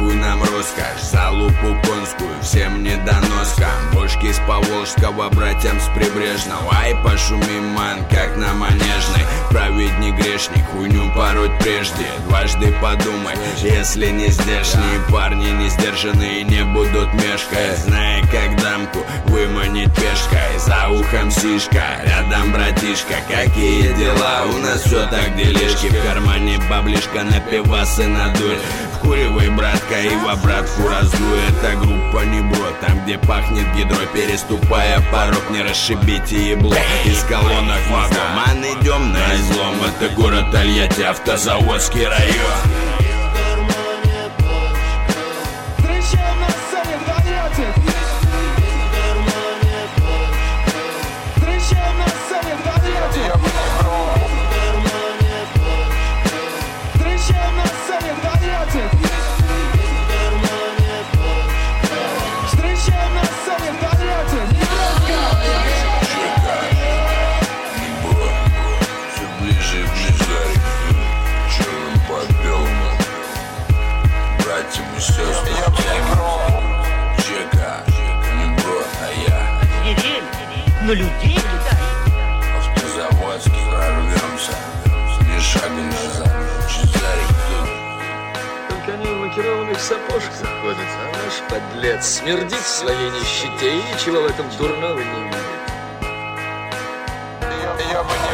нахуй нам роскошь, залупу конскую, всем недоноскам. Бошки с Поволжского, братьям с Прибрежного. Ай, пошумим, ман, как на Манежной. Править не грешник, хуйню пороть прежде. Дважды подумай, если не здешние парни не сдержанные не будут мешкать. Зная, как дамку выманить пешкой. За ухом сишка, рядом братишка. Какие дела? У нас все так делишки. В кармане баблишка, на пивасы надуй. Вкуривай, братка, и в обратку раздуй. Это группа не бро, там где пахнет гидрой. Переступая порог, не расшибите ебло. Из колонок вагон, идем на излом. Это город Тольятти, автозаводский район. Но людей Автозаводский, прорвемся. Ни шага назад, Чезарик тут. Только они в лакированных сапожках ходят, а наш подлец смердит в своей нищете и ничего в этом дурного не видит. Я бы не